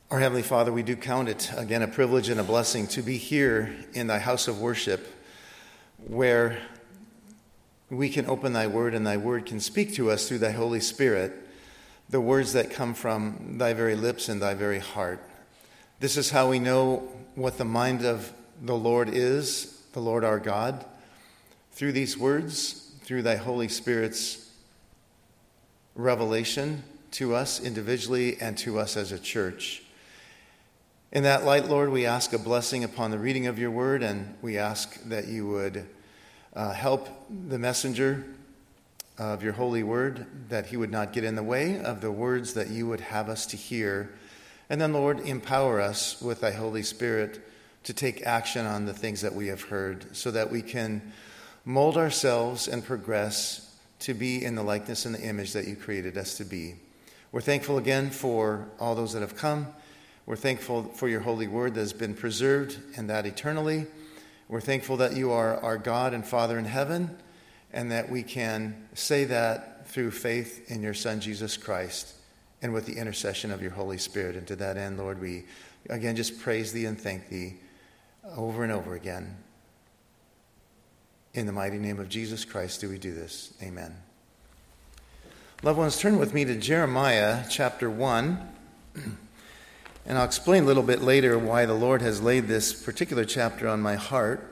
Our Heavenly Father, we do count it, again, a privilege and a blessing to be here in thy house of worship where we can open thy word and thy word can speak to us through thy Holy Spirit, the words that come from thy very lips and thy very heart. This is how we know what the mind of the Lord is, the Lord our God, through these words, through thy Holy Spirit's revelation to us individually and to us as a church. In that light, Lord, we ask a blessing upon the reading of your word, and we ask that you would help the messenger of your holy word, that he would not get in the way of the words that you would have us to hear. And then, Lord, empower us with thy Holy Spirit to take action on the things that we have heard so that we can mold ourselves and progress to be in the likeness and the image that you created us to be. We're thankful again for all those that have come. We're thankful for your holy word that has been preserved and that eternally. We're thankful that you are our God and Father in heaven and that we can say that through faith in your Son, Jesus Christ, and with the intercession of your Holy Spirit. And to that end, Lord, we again just praise thee and thank thee over and over again. In the mighty name of Jesus Christ do we do this. Amen. Loved ones, turn with me to Jeremiah chapter 1. And I'll explain a little bit later why the Lord has laid this particular chapter on my heart.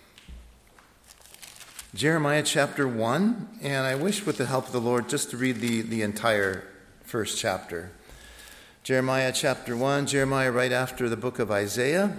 Jeremiah chapter 1, and I wish with the help of the Lord just to read the entire first chapter. Jeremiah chapter 1, Jeremiah right after the book of Isaiah.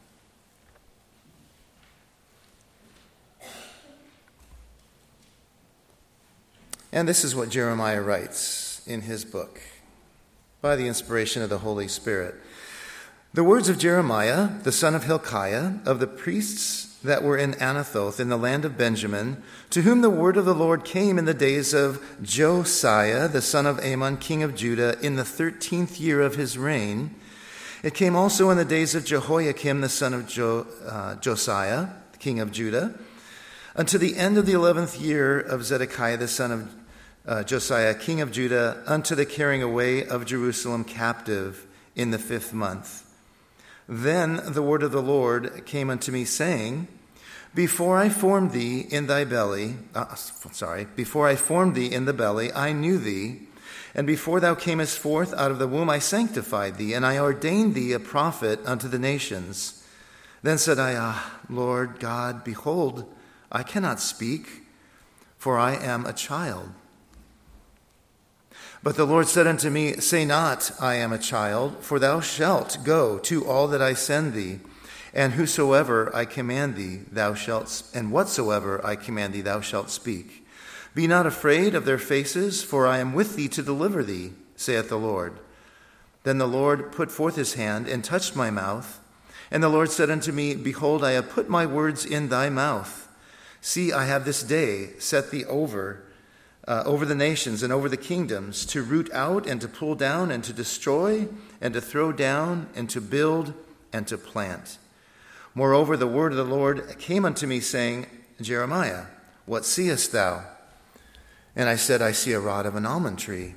And this is what Jeremiah writes in his book, by the inspiration of the Holy Spirit. The words of Jeremiah, the son of Hilkiah, of the priests that were in Anathoth in the land of Benjamin, to whom the word of the Lord came in the days of Josiah, the son of Amon, king of Judah, in the 13th year of his reign. It came also in the days of Jehoiakim, the son of Josiah, king of Judah, unto the end of the 11th year of Zedekiah, the son of Josiah, king of Judah, unto the carrying away of Jerusalem captive in the 5th month. Then the word of the Lord came unto me, saying, before I formed thee in the belly, I knew thee, and before thou camest forth out of the womb, I sanctified thee, and I ordained thee a prophet unto the nations. Then said I, Lord God, behold, I cannot speak, for I am a child. But the Lord said unto me, say not, I am a child, for thou shalt go to all that I send thee, and whosoever I command thee, thou shalt, and whatsoever I command thee, thou shalt speak. Be not afraid of their faces, for I am with thee to deliver thee, saith the Lord. Then the Lord put forth his hand and touched my mouth, and the Lord said unto me, behold, I have put my words in thy mouth. See, I have this day set thee over the nations and over the kingdoms, to root out and to pull down and to destroy and to throw down and to build and to plant. Moreover, the word of the Lord came unto me, saying, Jeremiah, what seest thou? And I said, I see a rod of an almond tree.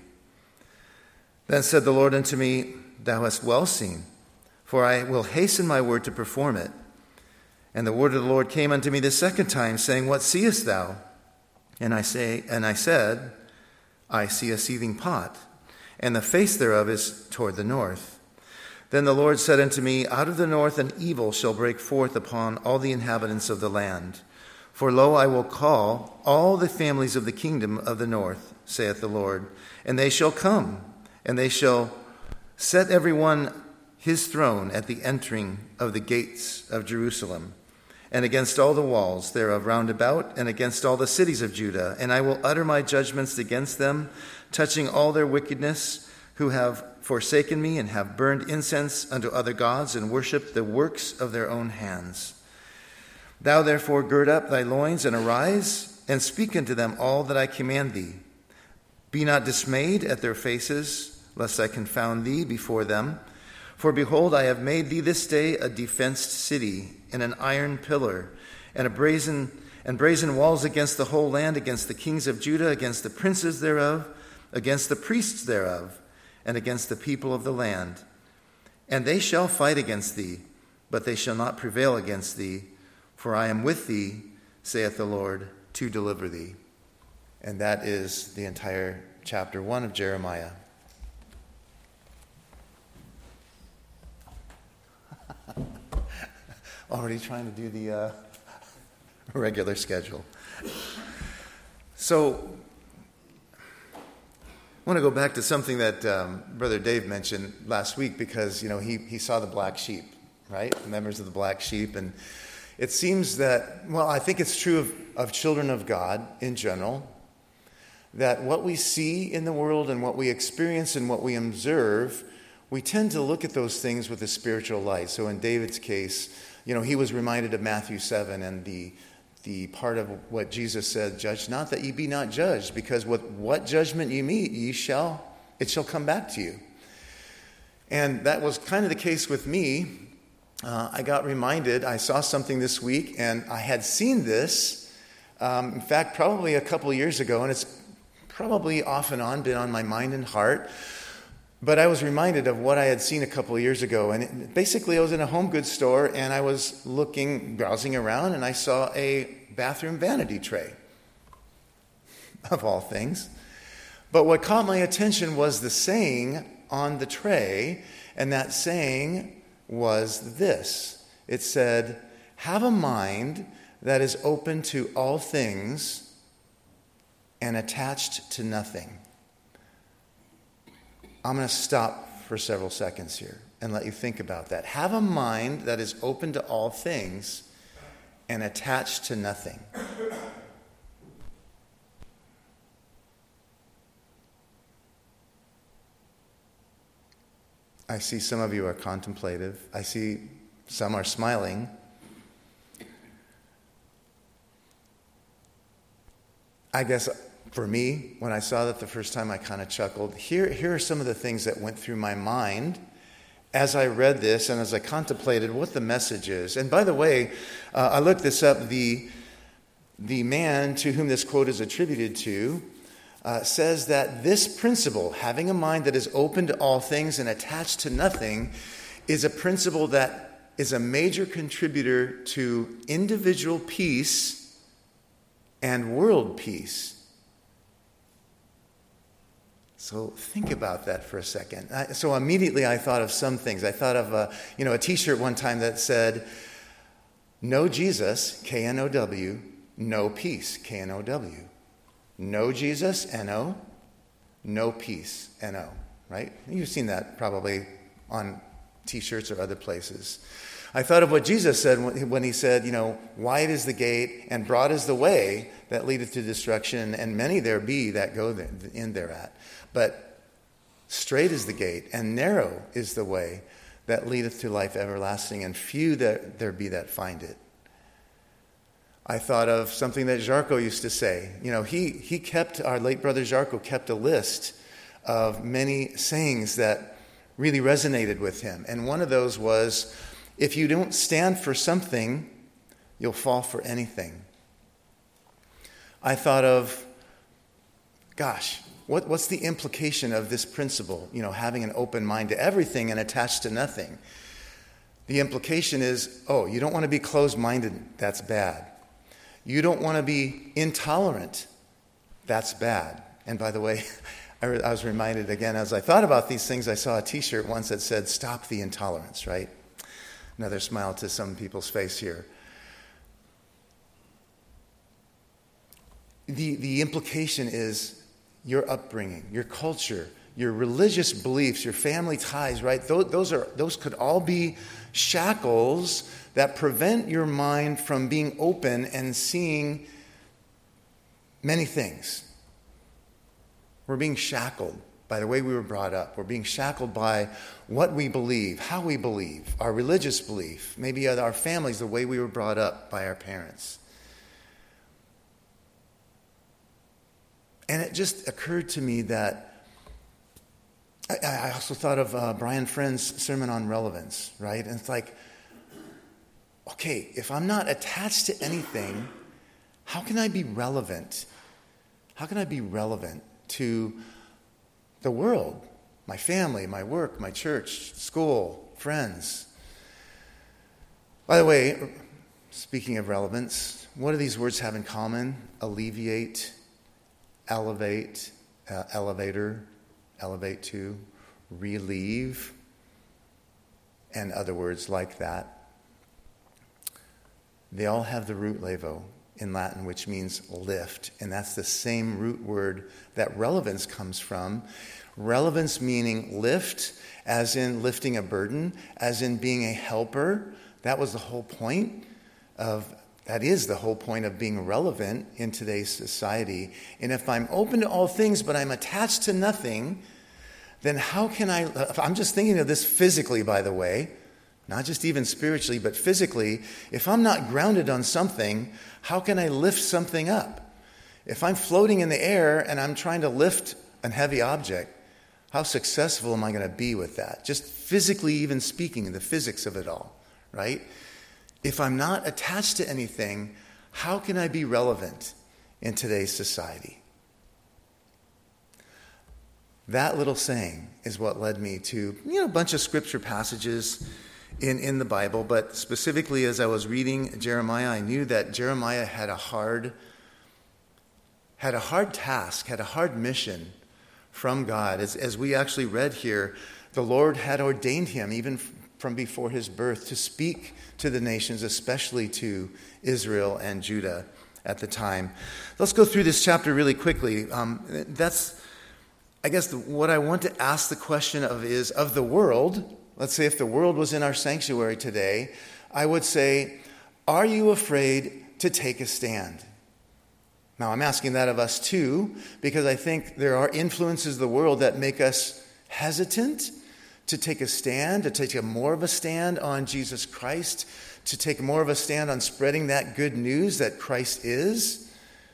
Then said the Lord unto me, thou hast well seen, for I will hasten my word to perform it. And the word of the Lord came unto me the second time, saying, what seest thou? And I said, I see a seething pot, and the face thereof is toward the north. Then the Lord said unto me, out of the north an evil shall break forth upon all the inhabitants of the land. For lo, I will call all the families of the kingdom of the north, saith the Lord, and they shall come, and they shall set every one his throne at the entering of the gates of Jerusalem, and against all the walls thereof round about, and against all the cities of Judah. And I will utter my judgments against them, touching all their wickedness, who have forsaken me, and have burned incense unto other gods, and worshipped the works of their own hands. Thou therefore gird up thy loins, and arise, and speak unto them all that I command thee. Be not dismayed at their faces, lest I confound thee before them. For behold, I have made thee this day a defenced city, and an iron pillar, and brazen walls against the whole land, against the kings of Judah, against the princes thereof, against the priests thereof, and against the people of the land. And they shall fight against thee, but they shall not prevail against thee, for I am with thee, saith the Lord, to deliver thee. And that is the entire chapter 1 of Jeremiah. Already trying to do the regular schedule. So, I want to go back to something that Brother Dave mentioned last week because, he saw the black sheep, right? The members of the black sheep. And it seems that, I think it's true of children of God in general, that what we see in the world and what we experience and what we observe, we tend to look at those things with a spiritual light. So in David's case, he was reminded of Matthew 7 and the part of what Jesus said, judge not that ye be not judged, because with what judgment ye meet, it shall come back to you. And that was kind of the case with me. I got reminded, I saw something this week, and I had seen this, in fact, probably a couple of years ago, and it's probably off and on been on my mind and heart. But I was reminded of what I had seen a couple of years ago. And basically, I was in a home goods store, and I was browsing around, and I saw a bathroom vanity tray, of all things. But what caught my attention was the saying on the tray, and that saying was this. It said, have a mind that is open to all things and attached to nothing. I'm going to stop for several seconds here and let you think about that. Have a mind that is open to all things and attached to nothing. I see some of you are contemplative. I see some are smiling. I guess for me, when I saw that the first time, I kind of chuckled. Here are some of the things that went through my mind as I read this and as I contemplated what the message is. And by the way, I looked this up. The man to whom this quote is attributed to says that this principle, having a mind that is open to all things and attached to nothing, is a principle that is a major contributor to individual peace and world peace. So think about that for a second. So immediately I thought of some things. I thought of a T-shirt one time that said, "No Jesus, K-N-O-W, no peace, K-N-O-W. No Jesus, N-O, no peace, N-O." Right? You've seen that probably on T-shirts or other places. I thought of what Jesus said when he said, wide is the gate and broad is the way that leadeth to destruction, and many there be that go in thereat. But straight is the gate and narrow is the way that leadeth to life everlasting, and few there be that find it. I thought of something that Jarko used to say. He kept, our late brother Jarko kept a list of many sayings that really resonated with him. And one of those was, if you don't stand for something, you'll fall for anything. I thought of, what's the implication of this principle? Having an open mind to everything and attached to nothing. The implication is, you don't want to be closed-minded, that's bad. You don't want to be intolerant, that's bad. And by the way, I was reminded again, as I thought about these things, I saw a T-shirt once that said, "Stop the intolerance," right? Another smile to some people's face here. The implication is your upbringing, your culture, your religious beliefs, your family ties, right? Those could all be shackles that prevent your mind from being open and seeing many things. We're being shackled by the way we were brought up. We're being shackled by what we believe, how we believe, our religious belief, maybe our families, the way we were brought up by our parents. And it just occurred to me that I also thought of Brian Friend's sermon on relevance, right? And it's like, okay, if I'm not attached to anything, how can I be relevant? How can I be relevant to the world, my family, my work, my church, school, friends. By the way, speaking of relevance, what do these words have in common? Alleviate, elevate, elevator, elevate to, relieve, and other words like that. They all have the root levo in Latin, which means lift, and that's the same root word that relevance comes from. Relevance meaning lift, as in lifting a burden, as in being a helper. That is the whole point of being relevant in today's society. And if I'm open to all things, but I'm attached to nothing, then how can I'm just thinking of this physically, by the way, not just even spiritually, but physically. If I'm not grounded on something, how can I lift something up? If I'm floating in the air and I'm trying to lift a heavy object, how successful am I going to be with that? Just physically even speaking, the physics of it all, right? If I'm not attached to anything, how can I be relevant in today's society? That little saying is what led me to a bunch of scripture passages in the Bible, but specifically as I was reading Jeremiah, I knew that Jeremiah had a hard task, had a hard mission from God. As we actually read here, the Lord had ordained him even from before his birth to speak to the nations, especially to Israel and Judah at the time. Let's go through this chapter really quickly. I guess what I want to ask the question of is, of the world, let's say if the world was in our sanctuary today, I would say, are you afraid to take a stand? Now, I'm asking that of us too, because I think there are influences of the world that make us hesitant to take a stand, to take more of a stand on Jesus Christ, to take more of a stand on spreading that good news that Christ is.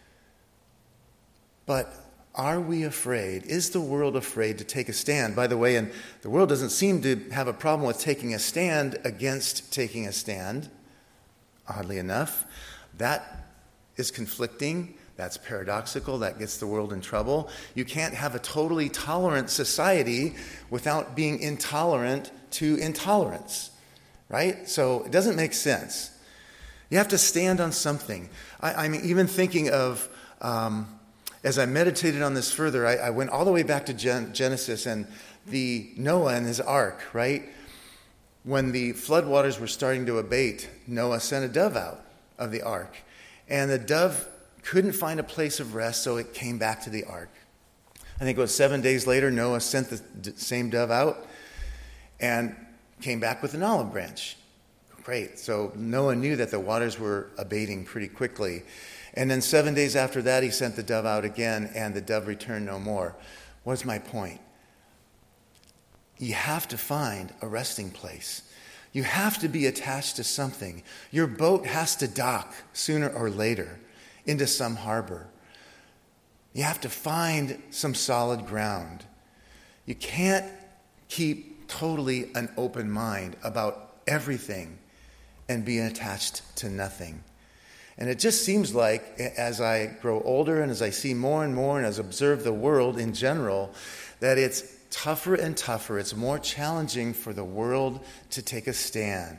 But are we afraid? Is the world afraid to take a stand? By the way, and the world doesn't seem to have a problem with taking a stand against taking a stand, oddly enough. That is conflicting. That's paradoxical. That gets the world in trouble. You can't have a totally tolerant society without being intolerant to intolerance, right? So it doesn't make sense. You have to stand on something. I'm even thinking of, as I meditated on this further, I went all the way back to Genesis and the Noah and his ark, right? When the floodwaters were starting to abate, Noah sent a dove out of the ark. And the dove couldn't find a place of rest, so it came back to the ark. I think it was 7 days later, Noah sent the same dove out and came back with an olive branch. Great. So Noah knew that the waters were abating pretty quickly. And then 7 days after that, he sent the dove out again, and the dove returned no more. What's my point? You have to find a resting place. You have to be attached to something. Your boat has to dock sooner or later into some harbor. You have to find some solid ground. You can't keep totally an open mind about everything and be attached to nothing. And it just seems like as I grow older and as I see more and more and as I observe the world in general, that it's tougher and tougher. It's more challenging for the world to take a stand.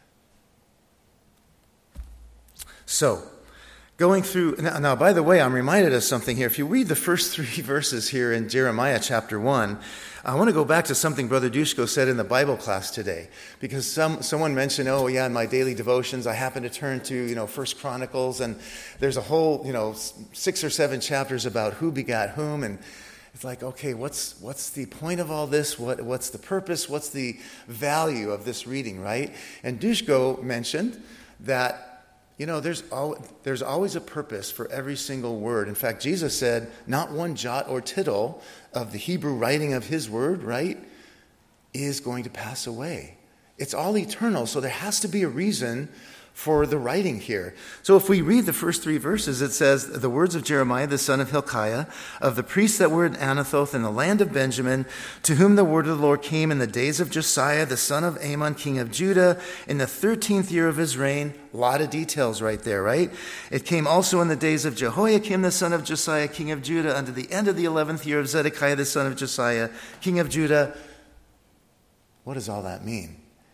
So, going through, now, by the way, I'm reminded of something here. If you read the first 3 verses here in Jeremiah chapter 1, I want to go back to something Brother Dushko said in the Bible class today. Because someone mentioned, in my daily devotions, I happen to turn to, 1 Chronicles, and there's a whole, 6 or 7 chapters about who begat whom, and it's like, okay, what's the point of all this? What's the purpose? What's the value of this reading, right? And Dushko mentioned that there's always a purpose for every single word. In fact, Jesus said, not one jot or tittle of the Hebrew writing of his word, right, is going to pass away. It's all eternal, so there has to be a reason for the writing here. So if we read the first 3 verses, it says, the words of Jeremiah, the son of Hilkiah, of the priests that were in Anathoth in the land of Benjamin, to whom the word of the Lord came in the days of Josiah, the son of Ammon, king of Judah, in the 13th year of his reign. A lot of details right there, right? It came also in the days of Jehoiakim, the son of Josiah, king of Judah, unto the end of the 11th year of Zedekiah, the son of Josiah, king of Judah. What does all that mean?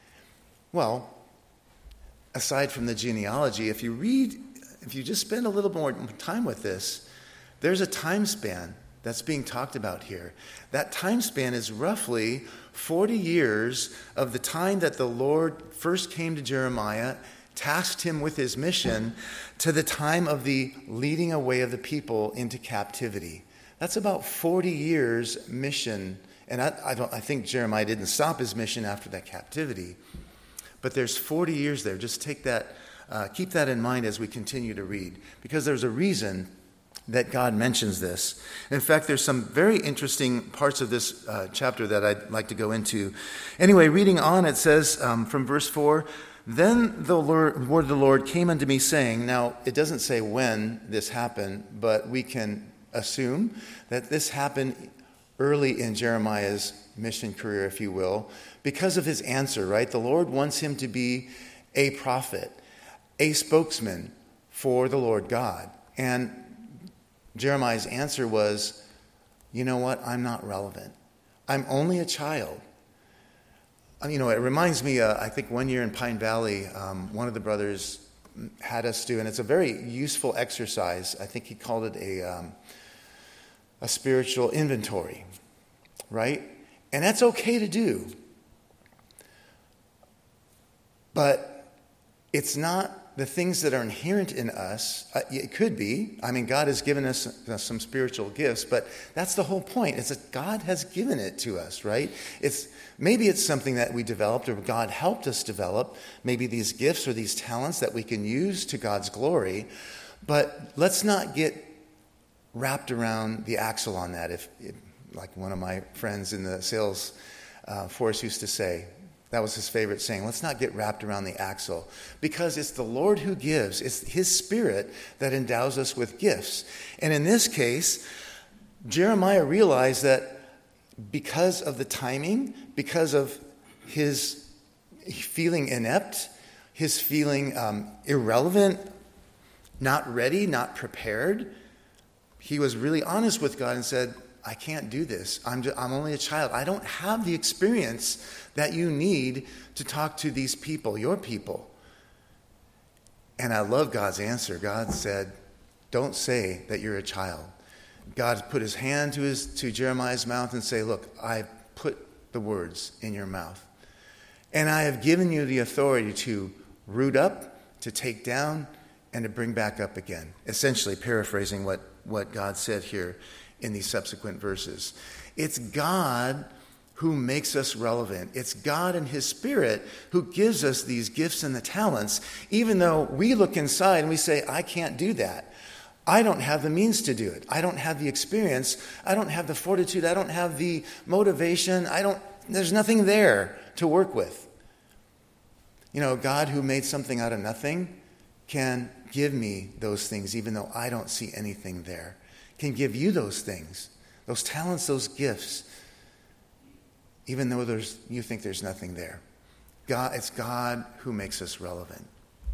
Well, aside from the genealogy, if you just spend a little more time with this, there's a time span that's being talked about here. That time span is roughly 40 years of the time that the Lord first came to Jeremiah, tasked him with his mission, to the time of the leading away of the people into captivity. That's about 40 years mission. And I think Jeremiah didn't stop his mission after that captivity. But there's 40 years there. Just keep that in mind as we continue to read, because there's a reason that God mentions this. In fact, there's some very interesting parts of this chapter that I'd like to go into. Anyway, reading on, it says from verse 4, "Then the word of the Lord came unto me, saying," now it doesn't say when this happened, but we can assume that this happened early in Jeremiah's mission career, if you will, because of his answer, right? The Lord wants him to be a prophet, a spokesman for the Lord God. And Jeremiah's answer was, you know what? I'm not relevant. I'm only a child. It reminds me, I think one year in Pine Valley, one of the brothers had us do, and it's a very useful exercise. I think he called it a spiritual inventory, right? And that's okay to do. But it's not the things that are inherent in us. It could be. God has given us some spiritual gifts, but that's the whole point. It's that God has given it to us, right? Maybe it's something that we developed or God helped us develop, maybe these gifts or these talents that we can use to God's glory, but let's not get wrapped around the axle on that. If like one of my friends in the sales force used to say, that was his favorite saying, let's not get wrapped around the axle, because it's the Lord who gives. It's his Spirit that endows us with gifts. And in this case, Jeremiah realized that because of the timing, because of his feeling inept, his feeling irrelevant, not ready, not prepared, he was really honest with God and said, I can't do this. I'm only a child. I don't have the experience that you need to talk to these people, your people. And I love God's answer. God said, don't say that you're a child. God put his hand to Jeremiah's mouth and say, look, I put the words in your mouth. And I have given you the authority to root up, to take down, and to bring back up again. Essentially paraphrasing what God said here in these subsequent verses. It's God who makes us relevant. It's God and his Spirit who gives us these gifts and the talents, even though we look inside and we say, I can't do that. I don't have the means to do it. I don't have the experience. I don't have the fortitude. I don't have the motivation. There's nothing there to work with. God who made something out of nothing can give me those things, even though I don't see anything there. Can give you those things, those talents, those gifts, even though you think there's nothing there. It's God who makes us relevant.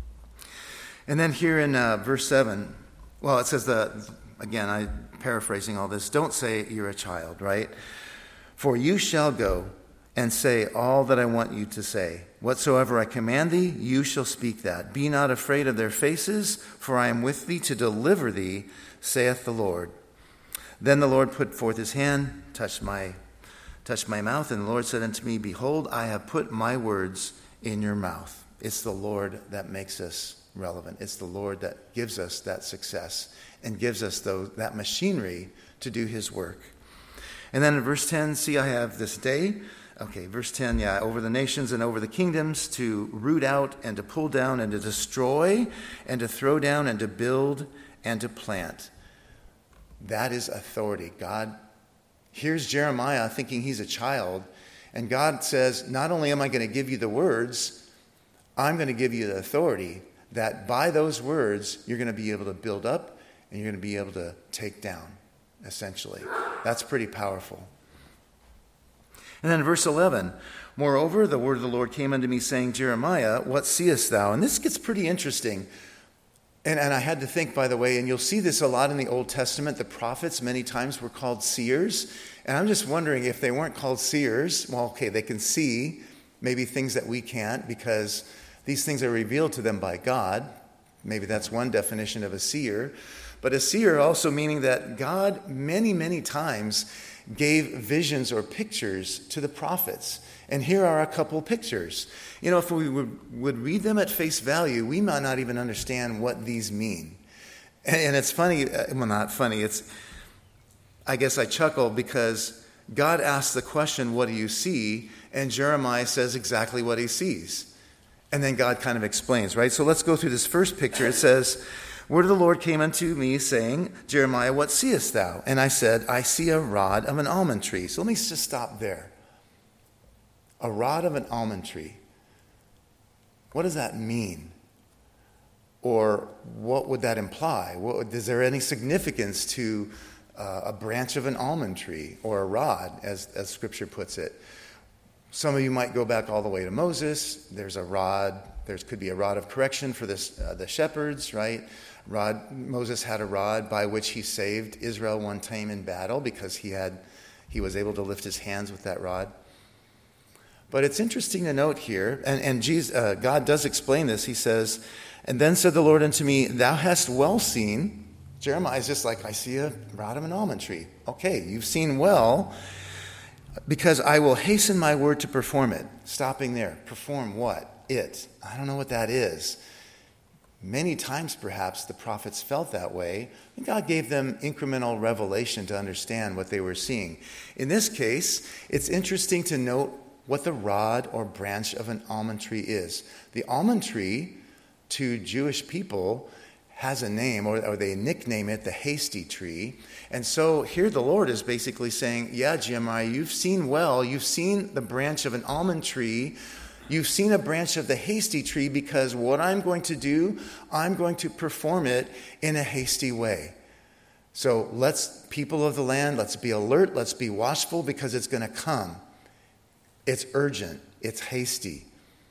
And then here in verse 7, well, it says again, I'm paraphrasing all this, don't say you're a child, right? For you shall go and say all that I want you to say. Whatsoever I command thee, you shall speak that. Be not afraid of their faces, for I am with thee to deliver thee, saith the Lord. Then the Lord put forth his hand, touched my mouth, and the Lord said unto me, Behold, I have put my words in your mouth. It's the Lord that makes us relevant. It's the Lord that gives us that success and gives us that machinery to do his work. And then in verse 10, see, I have this day. Okay, verse 10, over the nations and over the kingdoms, to root out and to pull down and to destroy and to throw down and to build and to plant. That is authority. God, here's Jeremiah thinking he's a child, and God says, not only am I going to give you the words, I'm going to give you the authority that by those words, you're going to be able to build up and you're going to be able to take down, essentially. That's pretty powerful. And then verse 11, moreover, the word of the Lord came unto me, saying, Jeremiah, what seest thou? And this gets pretty interesting. And I had to think, by the way, and you'll see this a lot in the Old Testament, the prophets many times were called seers. And I'm just wondering if they weren't called seers, well, okay, they can see, maybe things that we can't because these things are revealed to them by God. Maybe that's one definition of a seer. But a seer also meaning that God many, many times gave visions or pictures to the prophets. And here are a couple pictures. If we would read them at face value, we might not even understand what these mean. And it's funny, well, not funny, I guess I chuckle because God asks the question, what do you see? And Jeremiah says exactly what he sees. And then God kind of explains, right? So let's go through this first picture. It says, word of the Lord came unto me, saying, Jeremiah, what seest thou? And I said, I see a rod of an almond tree. So let me just stop there. A rod of an almond tree. What does that mean? Or what would that imply? Is there any significance to a branch of an almond tree or a rod, as Scripture puts it? Some of you might go back all the way to Moses. There's a rod. There could be a rod of correction for the shepherds, right? Moses had a rod by which he saved Israel one time in battle because he was able to lift his hands with that rod. But it's interesting to note here, and God does explain this. He says, and then said the Lord unto me, thou hast well seen. Jeremiah is just like, I see a rod of an almond tree. Okay, you've seen well, because I will hasten my word to perform it. Stopping there. Perform what? It. I don't know what that is. Many times, perhaps, the prophets felt that way, and God gave them incremental revelation to understand what they were seeing. In this case, it's interesting to note what the rod or branch of an almond tree is. The almond tree, to Jewish people, has a name, or they nickname it the hasty tree. And so here the Lord is basically saying, yeah, Jeremiah, you've seen well, you've seen the branch of an almond tree, you've seen a branch of the hasty tree, because what I'm going to do, I'm going to perform it in a hasty way. So people of the land, let's be alert, let's be watchful, because it's going to come. It's urgent, it's hasty.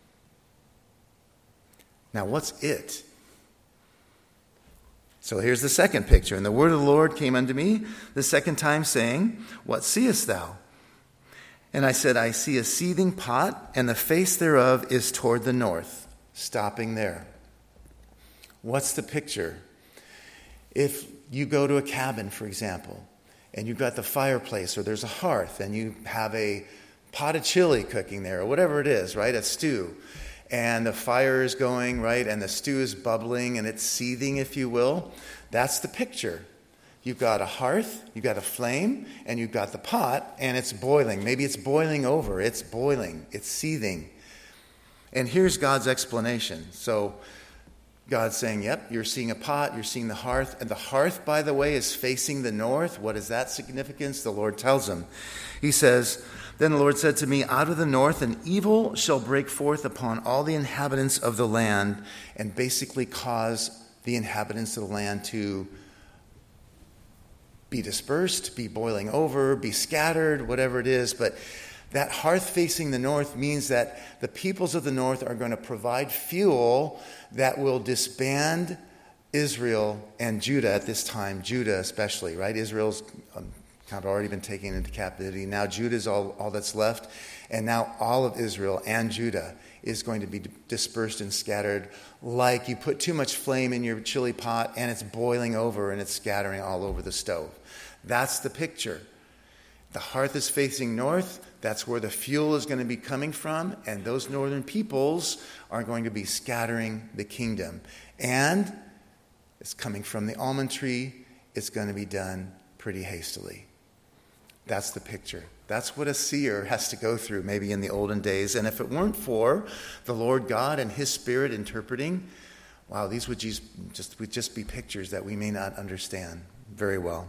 Now, what's it? So here's the second picture. And the word of the Lord came unto me the second time, saying, what seest thou? And I said, I see a seething pot, and the face thereof is toward the north. Stopping there. What's the picture? If you go to a cabin, for example, and you've got the fireplace, or there's a hearth, and you have a pot of chili cooking there, or whatever it is, right? A stew. And the fire is going, right? And the stew is bubbling and it's seething, if you will. That's the picture. You've got a hearth, you've got a flame, and you've got the pot, and it's boiling. Maybe it's boiling over. It's boiling. It's seething. And here's God's explanation. So God's saying, yep, you're seeing a pot, you're seeing the hearth. And the hearth, by the way, is facing the north. What is that significance? The Lord tells him. He says, then the Lord said to me, out of the north an evil shall break forth upon all the inhabitants of the land, and basically cause the inhabitants of the land to be dispersed, be boiling over, be scattered, whatever it is. But that hearth facing the north means that the peoples of the north are going to provide fuel that will disband Israel and Judah at this time, Judah especially, right? Israel's kind of already been taken into captivity. Now Judah is all that's left. And now all of Israel and Judah is going to be dispersed and scattered, like you put too much flame in your chili pot and it's boiling over and it's scattering all over the stove. That's the picture. The hearth is facing north. That's where the fuel is going to be coming from. And those northern peoples are going to be scattering the kingdom. And it's coming from the almond tree. It's going to be done pretty hastily. That's the picture. That's what a seer has to go through, maybe in the olden days. And if it weren't for the Lord God and his Spirit interpreting, wow, these would just be pictures that we may not understand very well.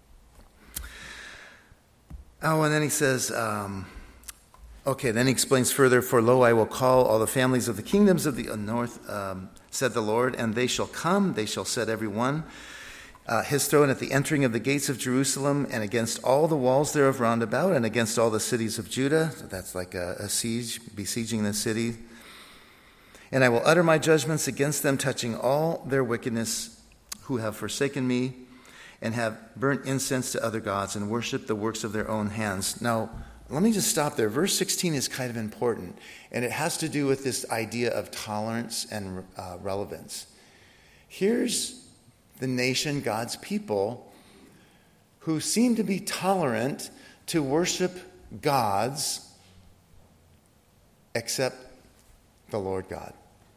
Oh, and then he says, then he explains further, for lo, I will call all the families of the kingdoms of the north, said the Lord, and they shall come, they shall set every one his throne at the entering of the gates of Jerusalem, and against all the walls thereof round about, and against all the cities of Judah. So that's like a siege, besieging the city. And I will utter my judgments against them, touching all their wickedness, who have forsaken me, and have burnt incense to other gods, and worshipped the works of their own hands. Now, let me just stop there. Verse 16 is kind of important, and it has to do with this idea of tolerance and relevance. Here's the nation, God's people, who seem to be tolerant to worship gods except the Lord God.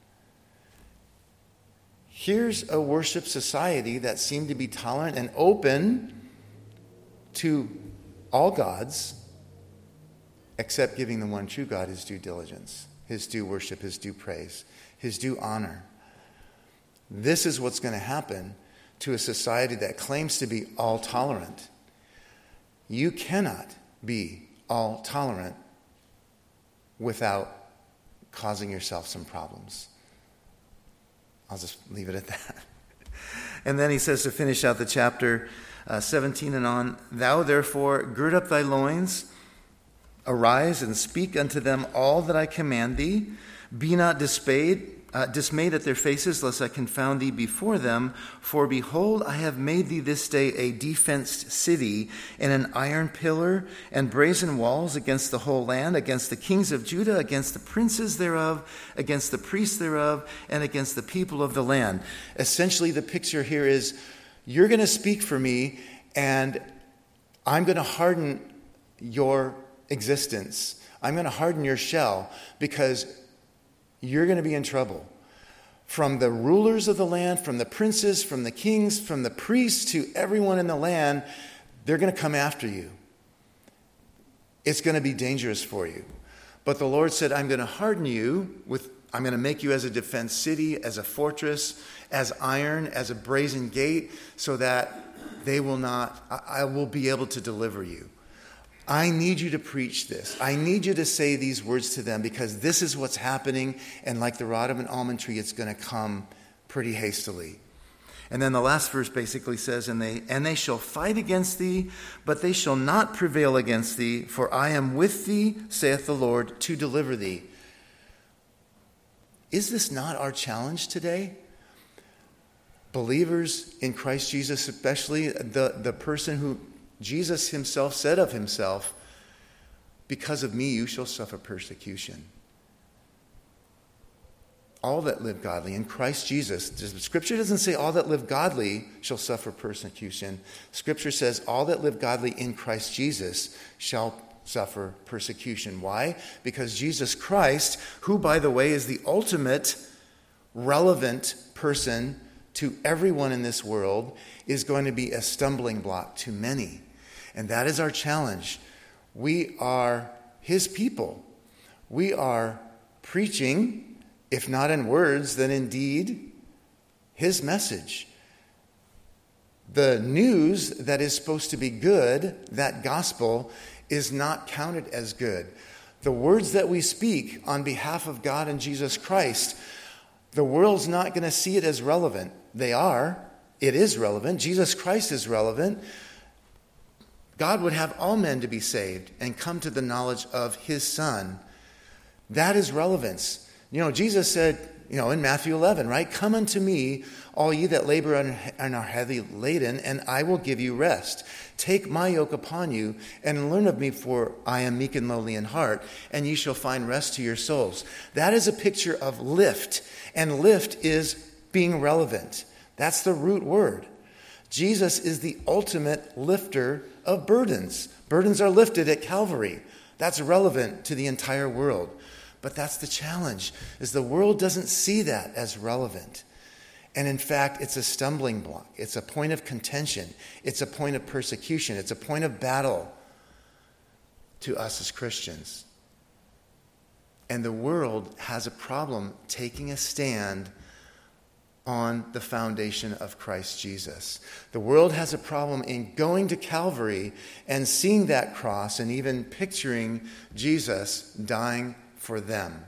Here's a worship society that seemed to be tolerant and open to all gods except giving the one true God his due diligence, his due worship, his due praise, his due honor. This is what's going to happen to a society that claims to be all tolerant. You cannot be all tolerant without causing yourself some problems. I'll just leave it at that. And then he says to finish out the chapter 17 and on, "Thou therefore gird up thy loins, arise and speak unto them all that I command thee. Be not dismayed at their faces, lest I confound thee before them. For behold, I have made thee this day a defenced city, and an iron pillar, and brazen walls against the whole land, against the kings of Judah, against the princes thereof, against the priests thereof, and against the people of the land." Essentially, the picture here is, you're going to speak for me, and I'm going to harden your existence. I'm going to harden your shell, because you're going to be in trouble. From the rulers of the land, from the princes, from the kings, from the priests to everyone in the land, they're going to come after you. It's going to be dangerous for you. But the Lord said, I'm going to harden you I'm going to make you as a defense city, as a fortress, as iron, as a brazen gate, so that I will be able to deliver you. I need you to preach this. I need you to say these words to them, because this is what's happening, and like the rod of an almond tree, it's going to come pretty hastily. And then the last verse basically says, and they shall fight against thee, but they shall not prevail against thee, for I am with thee, saith the Lord, to deliver thee. Is this not our challenge today? Believers in Christ Jesus, especially the person who Jesus himself said of himself, "Because of me you shall suffer persecution." All that live godly in Christ Jesus. The Scripture doesn't say all that live godly shall suffer persecution. Scripture says all that live godly in Christ Jesus shall suffer persecution. Why? Because Jesus Christ, who, by the way, is the ultimate relevant person to everyone in this world, is going to be a stumbling block to many. And that is our challenge. We are his people. We are preaching, if not in words, then in deed, his message. The news that is supposed to be good, that gospel, is not counted as good. The words that we speak on behalf of God and Jesus Christ, the world's not going to see it as relevant. They are. It is relevant. Jesus Christ is relevant. God would have all men to be saved and come to the knowledge of his Son. That is relevance. Jesus said, in Matthew 11, right? "Come unto me, all ye that labor and are heavy laden, and I will give you rest. Take my yoke upon you and learn of me, for I am meek and lowly in heart, and ye shall find rest to your souls." That is a picture of lift, and lift is being relevant. That's the root word. Jesus is the ultimate lifter of burdens. Burdens are lifted at Calvary. That's relevant to the entire world. But that's the challenge, is the world doesn't see that as relevant. And in fact, it's a stumbling block. It's a point of contention. It's a point of persecution. It's a point of battle to us as Christians. And the world has a problem taking a stand on the foundation of Christ Jesus. The world has a problem in going to Calvary and seeing that cross and even picturing Jesus dying for them.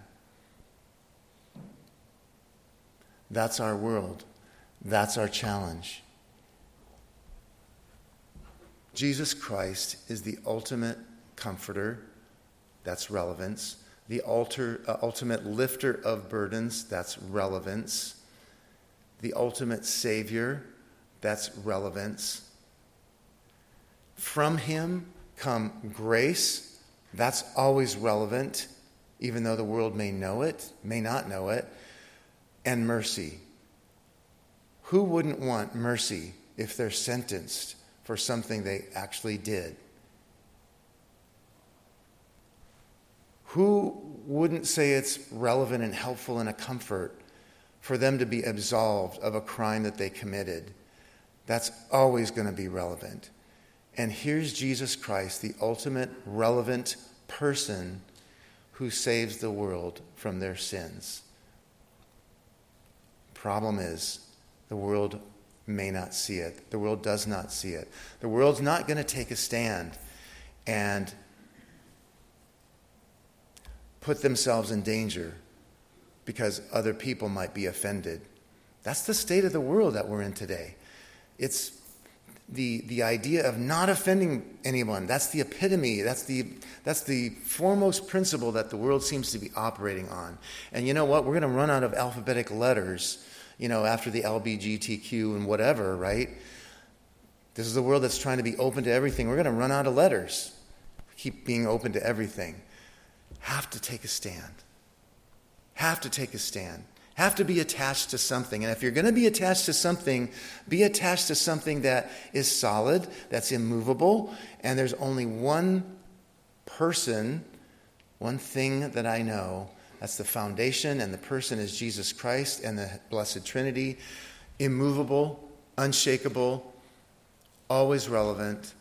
That's our world. That's our challenge. Jesus Christ is the ultimate comforter. That's relevance. The ultimate lifter of burdens. That's relevance. The ultimate Savior. That's relevance. From him come grace, That's always relevant, even though the world may know it, may not know it. And mercy. Who wouldn't want mercy if they're sentenced for something they actually did? Who wouldn't say it's relevant and helpful and a comfort for them to be absolved of a crime that they committed? That's always going to be relevant. And here's Jesus Christ, the ultimate relevant person who saves the world from their sins. Problem is, the world may not see it. The world does not see it. The world's not going to take a stand and put themselves in danger because other people might be offended. That's the state of the world that we're in today. It's the idea of not offending anyone. That's the epitome. That's the foremost principle that the world seems to be operating on. And you know what? We're going to run out of alphabetic letters, after the LBGTQ and whatever, right? This is the world that's trying to be open to everything. We're going to run out of letters. Keep being open to everything. Have to take a stand. Have to take a stand. Have to be attached to something. And if you're going to be attached to something, be attached to something that is solid, that's immovable, and there's only one person, one thing that I know. That's the foundation, and the person is Jesus Christ and the Blessed Trinity. Immovable, unshakable, always relevant.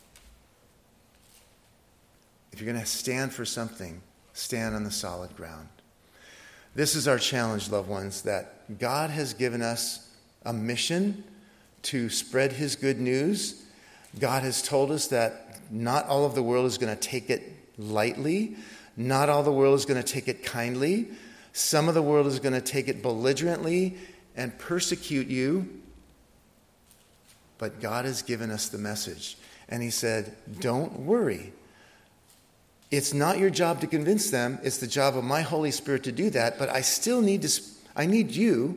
If you're going to stand for something, stand on the solid ground. This is our challenge, loved ones, that God has given us a mission to spread his good news. God has told us that not all of the world is going to take it lightly. Not all the world is going to take it kindly. Some of the world is going to take it belligerently and persecute you. But God has given us the message. And he said, don't worry. It's not your job to convince them. It's the job of my Holy Spirit to do that. But I still need you,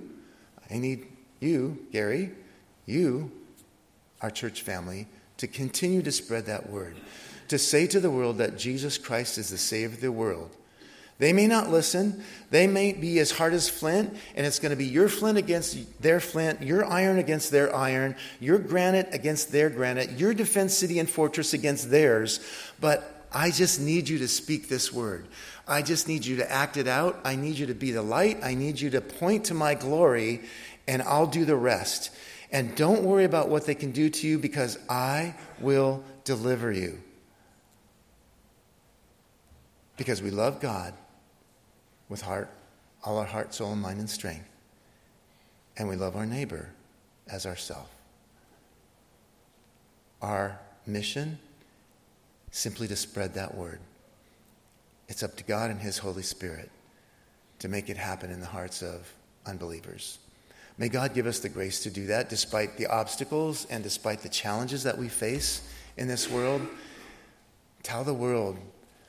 Gary, you, our church family, to continue to spread that word. To say to the world that Jesus Christ is the Savior of the world. They may not listen. They may be as hard as flint, and it's going to be your flint against their flint, your iron against their iron, your granite against their granite, your defense city and fortress against theirs. But I just need you to speak this word. I just need you to act it out. I need you to be the light. I need you to point to my glory, and I'll do the rest. And don't worry about what they can do to you, because I will deliver you. Because we love God with all our heart, soul, and mind and strength. And we love our neighbor as ourselves. Our mission, simply to spread that word. It's up to God and his Holy Spirit to make it happen in the hearts of unbelievers. May God give us the grace to do that despite the obstacles and despite the challenges that we face in this world. Tell the world,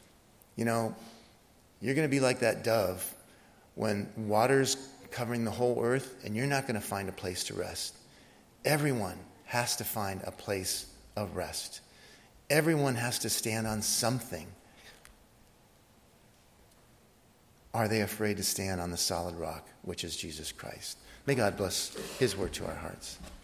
you're going to be like that dove when water's covering the whole earth, and you're not going to find a place to rest. Everyone has to find a place of rest. Everyone has to stand on something. Are they afraid to stand on the solid rock, which is Jesus Christ? May God bless his word to our hearts.